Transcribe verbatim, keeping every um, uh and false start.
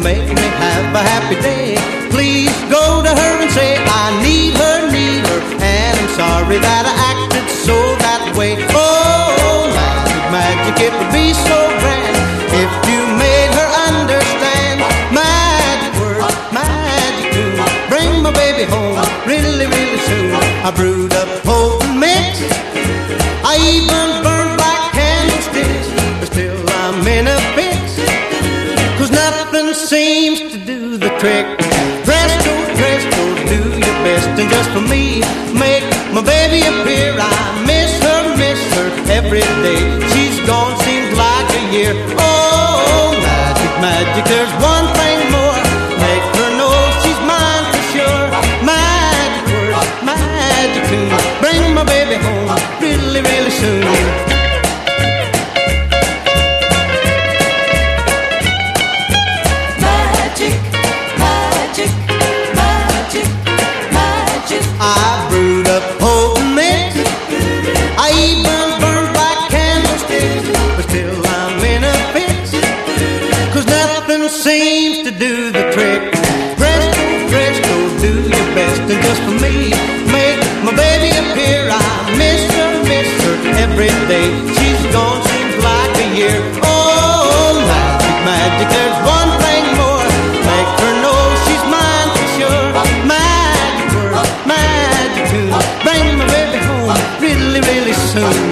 make me have a happy day. Please go to her and say I need her, need her, and I'm sorry that I acted so that way. Oh, magic, magic, it would be so grand if you made her understand. Magic words, magic tune, bring my baby home really, really soon. I brewed up potent mix, I even burned black candlesticks, but still I'm in a fix, 'cause nothing seems to do the trick. Presto, presto, do your best, and just for me, make my baby appear. I miss her, miss her every day. She's gone, seems like a year. Oh, magic, magic, there's one thing more. Make her know she's mine for sure. Magic words, magic tune, bring my baby home really, really soon. I brewed up potent mix, I even burned black candlesticks, but still I'm in a fix, 'cause nothing seems to do the trick. Presto, presto, do your best, and just for me, make my baby appear. I miss her, miss her every day. She's gone, seems like a year. Oh, magic, magic, there's one thing more. Make her know she's mine for sure. Magic words, magic tune, bring my baby home really, really soon.